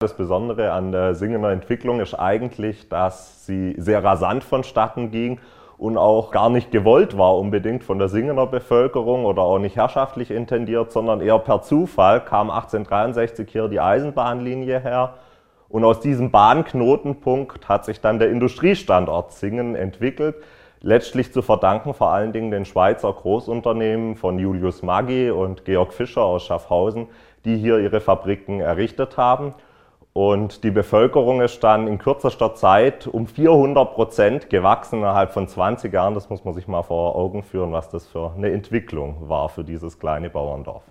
Das Besondere an der Singener Entwicklung ist eigentlich, dass sie sehr rasant vonstatten ging und auch gar nicht gewollt war unbedingt von der Singener Bevölkerung oder auch nicht herrschaftlich intendiert, sondern eher per Zufall kam 1863 hier die Eisenbahnlinie her. Und aus diesem Bahnknotenpunkt hat sich dann der Industriestandort Singen entwickelt. Letztlich zu verdanken vor allen Dingen den Schweizer Großunternehmen von Julius Maggi und Georg Fischer aus Schaffhausen, die hier ihre Fabriken errichtet haben. Und die Bevölkerung ist dann in kürzester Zeit um 400% gewachsen innerhalb von 20 Jahren. Das muss man sich mal vor Augen führen, was das für eine Entwicklung war für dieses kleine Bauerndorf.